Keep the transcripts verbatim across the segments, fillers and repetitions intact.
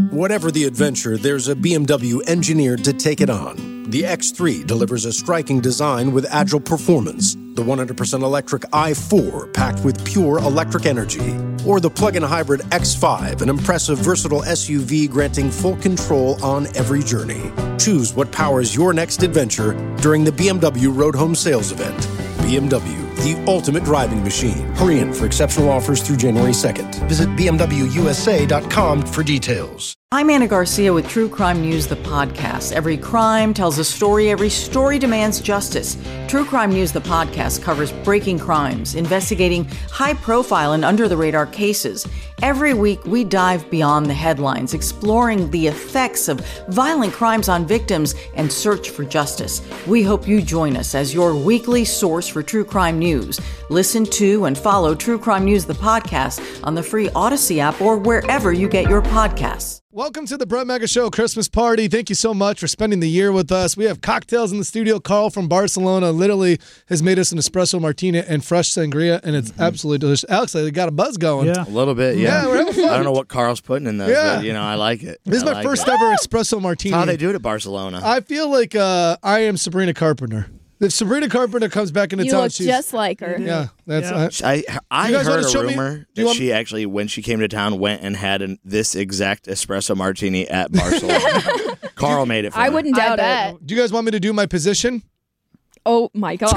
Whatever the adventure, there's a B M W engineered to take it on. The X three delivers a striking design with agile performance. The one hundred percent electric i four, packed with pure electric energy. Or the plug-in hybrid X five, an impressive, versatile S U V granting full control on every journey. Choose what powers your next adventure during the B M W Road Home Sales Event. B M W, the ultimate driving machine. Hurry in for exceptional offers through January second. Visit b m w u s a dot com for details. I'm Anna Garcia with True Crime News, the podcast. Every crime tells a story. Every story demands justice. True Crime News, the podcast, covers breaking crimes, investigating high-profile and under-the-radar cases. Every week, we dive beyond the headlines, exploring the effects of violent crimes on victims and search for justice. We hope you join us as your weekly source for true crime news. Listen to and follow True Crime News, the podcast, on the free Odyssey app or wherever you get your podcasts. Welcome to the Brett Mega Show Christmas party. Thank you so much for spending the year with us. We have cocktails in the studio. Carl from Barcelona literally has made us an espresso martini and fresh sangria, and it's mm-hmm. absolutely delicious. Alex, I got a buzz going. Yeah. A little bit, yeah. yeah we're having fun. I don't know what Carl's putting in those, yeah. but, you know, I like it. This is I my like first it. ever espresso martini. That's how they do it at Barcelona. I feel like uh, I am Sabrina Carpenter. If Sabrina Carpenter comes back into you town, look she's just like her. Yeah, that's. Yeah. I I, I heard a rumor that want... she actually, when she came to town, went and had an, this exact espresso martini at Barcelona. Carl made it for I her. wouldn't doubt it. Do you guys want me to do my position? Oh my gosh!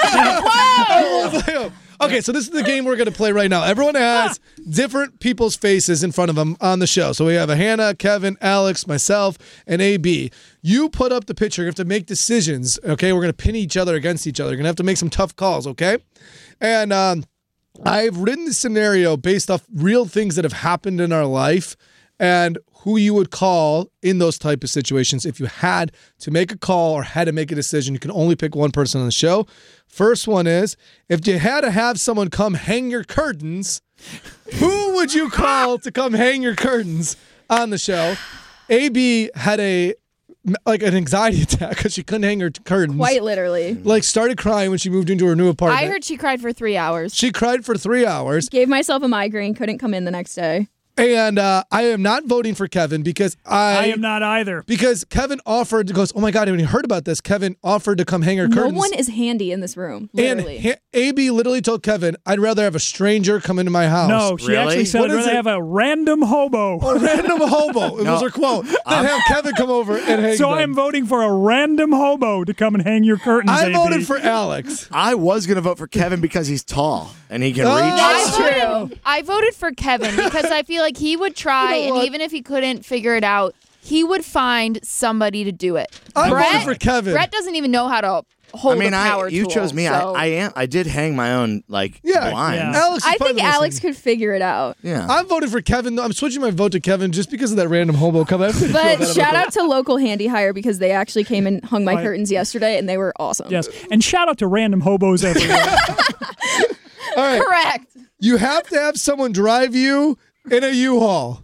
Whoa! Okay, so this is the game we're going to play right now. Everyone has different people's faces in front of them on the show. So we have a Hannah, Kevin, Alex, myself, and A B. You put up the picture. You have to make decisions, okay? We're going to pin each other against each other. You're going to have to make some tough calls, okay? And um, I've written the scenario based off real things that have happened in our life and who you would call in those type of situations. If you had to make a call or had to make a decision, you can only pick one person on the show. First one is, if you had to have someone come hang your curtains, who would you call to come hang your curtains on the show? A B had a like an anxiety attack because she couldn't hang her curtains. Quite literally. Like started crying when she moved into her new apartment. I heard she cried for three hours. She cried for three hours. Gave myself a migraine, couldn't come in the next day. And uh, I am not voting for Kevin because I... I am not either. Because Kevin offered, goes, oh my God, when he heard about this, Kevin offered to come hang her curtains. No one is handy in this room, literally. And ha- A B literally told Kevin, I'd rather have a stranger come into my house. No, she really? actually said, What I'd is rather it? have a random hobo. A random hobo. It No. was her quote. Then have Kevin come over and hang So them. I'm voting for a random hobo to come and hang your curtains, I A B. voted for Alex. I was going to vote for Kevin because he's tall and he can Oh. reach. That's I true. voted, I voted for Kevin because I feel like he would try, You know and what? even if he couldn't figure it out, he would find somebody to do it. I Brett, voted for Kevin. Brett doesn't even know how to hold I mean, a power I, you tool, chose me. so- I, I am. I did hang my own like Yeah. blinds. Yeah. Alex is I probably think the most Alex handy. could figure it out. Yeah. I'm voting for Kevin. I'm switching my vote to Kevin just because of that random hobo coming. But shout out to local handy hire because they actually came and hung my Right. curtains yesterday and they were awesome. Yes, and shout out to random hobos everywhere. All right. Correct. You have to have someone drive you in a U-Haul.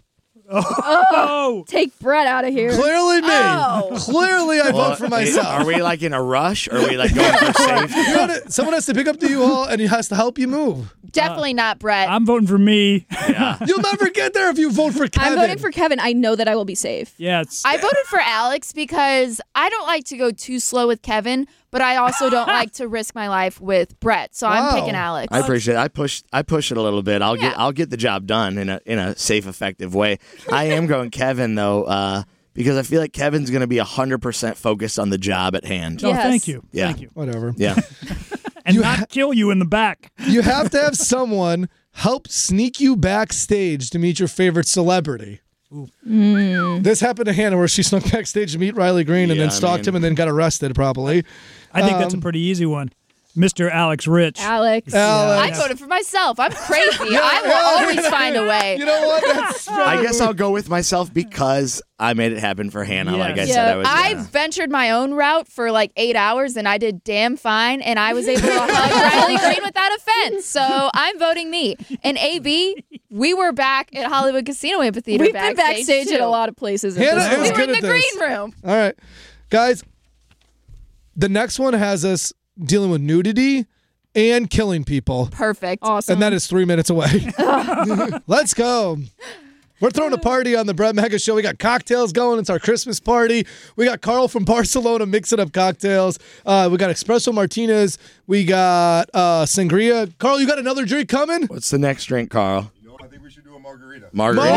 oh, Take Brett out of here. Clearly me. Oh. Clearly I Well, vote for myself. Are we like in a rush? Or are we like going for safe? You gotta- someone has to pick up the U-Haul and he has to help you move. Definitely not Brett. I'm voting for me. Yeah. You'll never get there if you vote for Kevin. I'm voting for Kevin. I know that I will be safe. Yeah, it's, I voted for Alex because I don't like to go too slow with Kevin, but I also don't like to risk my life with Brett. So Wow. I'm picking Alex. I appreciate it. I push I push it a little bit. I'll get Yeah. I'll get the job done in a in a safe, effective way. I am going Kevin though, uh, because I feel like Kevin's gonna be hundred percent focused on the job at hand. oh, Yes. thank you. Yeah. Thank you. Whatever. Yeah. And You not ha- kill you in the back. You have to have someone help sneak you backstage to meet your favorite celebrity. This happened to Hannah where she snuck backstage to meet Riley Green and Yeah, then I stalked mean- him and then got arrested probably. I think that's a Um, pretty easy one. Mister Alex Rich. Alex. Alex. I voted for myself. I'm crazy. I will always find a way. You know what? That's I guess I'll go with myself because I made it happen for Hannah. Like I Yes. said, Yeah. I was. I yeah. ventured my own route for like eight hours and I did damn fine and I was able to hug Riley Green without offense. So I'm voting me. And A B, we were back at Hollywood Casino Amphitheater. We've been backstage, backstage too. at a lot of places. at Hannah this is point. We were good in at the this. green room. All right. Guys, the next one has us dealing with nudity and killing people. Perfect. Awesome. And that is three minutes away. Let's go. We're throwing a party on the Brett Mega Show. We got cocktails going. It's our Christmas party. We got Carl from Barcelona mixing up cocktails. Uh, we got espresso martinis. We got uh, sangria. Carl, you got another drink coming? What's the next drink, Carl? No, I think we should do a margarita. Margarita.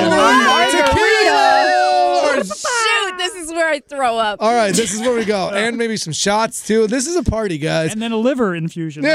Margarita. Shoot, this is where I throw up. All right, this is where we go. And maybe some shots, too. This is a party, guys. And then a liver infusion.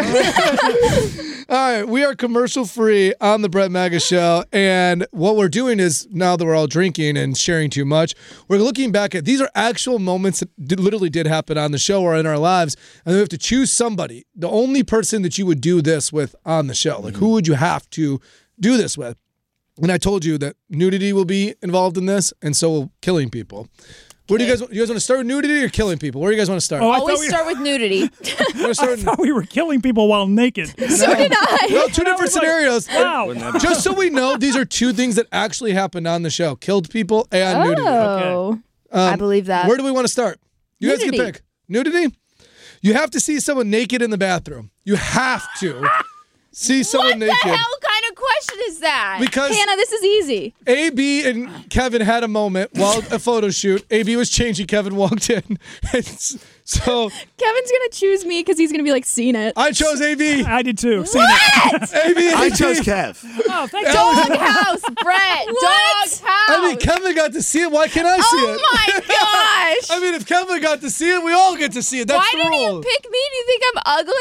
All right, we are commercial free on the Brett Maga Show, and what we're doing is now that we're all drinking and sharing too much, we're looking back at these are actual moments that did, literally did happen on the show or in our lives, and we have to choose somebody, the only person that you would do this with on the show. Like, who would you have to do this with? And I told you that nudity will be involved in this, and so will killing people. Where do you guys? You guys want to start with nudity or killing people? Where do you guys want to start? Oh, I Always thought we- start with nudity. Want to start I in- thought we were killing people while naked. So did I. well, two And I different was like, scenarios. Wow. Just so we know, these are two things that actually happened on the show: killed people and nudity. Oh. I believe that. Where do we want to start? You guys Nudity. can pick. Nudity? You have to see someone naked in the bathroom. You have to see someone what the naked. hell kind of question is that? Because Hannah, this is easy. A B and Kevin had a moment while a photo shoot. A B was changing. Kevin walked in. And s- so Kevin's gonna choose me because he's gonna be like, seen it. I chose A B. I did too. Seen it. A B and I A B. chose Kev. Oh, thank you. Dog house, Brett. Dog house. I mean, Kevin got to see it. Why can't I see oh it? my gosh. I mean, if Kevin got to see it, we all get to see it. That's Why the didn't rule. you pick me? Do you think I'm ugly?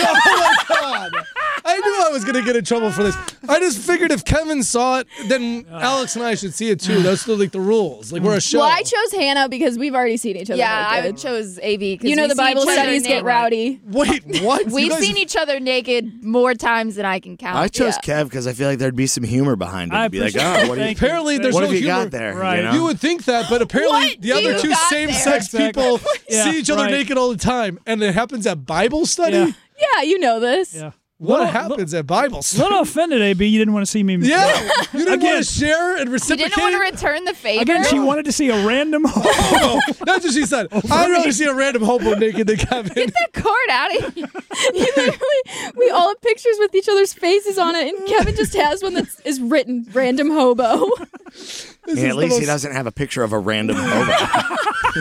Oh my God. I knew I was going to get in trouble for this. I just figured if Kevin saw it, then Alex and I should see it too. That's still like the rules. Like we're a show. Well, I chose Hannah because we've already seen each other. Yeah, I naked. chose A B. You know the Bible studies get rowdy. Wait, what? We've You guys- seen each other naked more times than I can count. I chose Yeah. Kev because I feel like there'd be some humor behind it. I It'd be like, appreciate oh, what do you, Thank you. Apparently, there's what no have you humor. got there? Right. You, know? You would think that, but apparently What the other do two you got same-sex there? people Yeah, see each other right. naked all the time, and it happens at Bible study. Yeah. Yeah, you know this. Yeah. What Little- happens at Bible A study? little offended, A B. You didn't want to see me. Yeah, you didn't Again. want to share and You reciprocate. didn't want to return the favor? Again, she wanted to see a random. Oh, that's what she said. I'd rather see a random hobo naked than Kevin. Get that card out of here. You literally, we all have pictures with each other's faces on it, and Kevin just has one that is written "random hobo." This Yeah, is at the least he most- doesn't have a picture of a random hobo.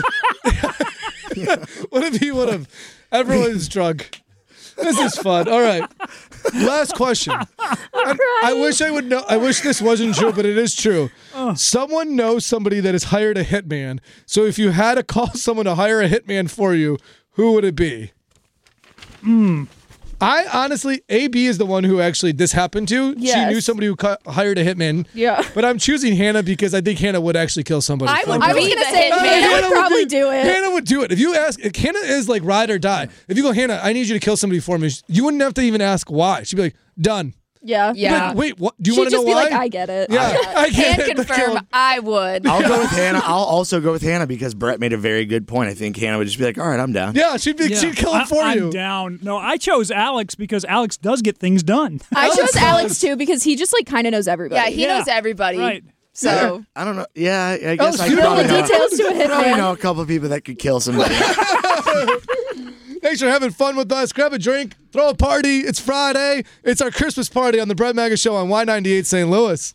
What if he would have? Everyone's drunk. This is fun. All right. Last question. I, I wish I would know. I wish this wasn't true, but it is true. Someone knows somebody that has hired a hitman. So if you had to call someone to hire a hitman for you, who would it be? Hmm. I honestly, A B is the one who actually this happened to. She Yes. knew somebody who cu- hired a hitman. Yeah. But I'm choosing Hannah because I think Hannah would actually kill somebody. I for would me. I was Be gonna the say hitman. Hannah would Hannah probably do it. Hannah would do it. If you ask, if Hannah is like ride or die. If you go, Hannah, I need you to kill somebody for me, you wouldn't have to even ask why. She'd be like, done. Yeah. You'd be Yeah. like, wait, what? Do you She'd want to know just be why? like, "I get it." yeah, I Can can't confirm I would. I'll go with Hannah. I'll also go with Hannah because Brett made a very good point. I think Hannah would just be like, all right, I'm down. Yeah, she'd be, Yeah. she'd kill him I- for I'm you. down. No, I chose Alex because Alex does get things done. I Alex chose does. Alex too because he just like kind of knows everybody. Yeah, he Yeah. knows everybody. Right. So I don't know. Yeah, I, I guess I you know probably the know, details to a probably hitman. know a couple of people that could kill somebody. Thanks for having fun with us. Grab a drink, throw a party. It's Friday. It's our Christmas party on the Brett Maga Show on Y ninety-eight Saint Louis.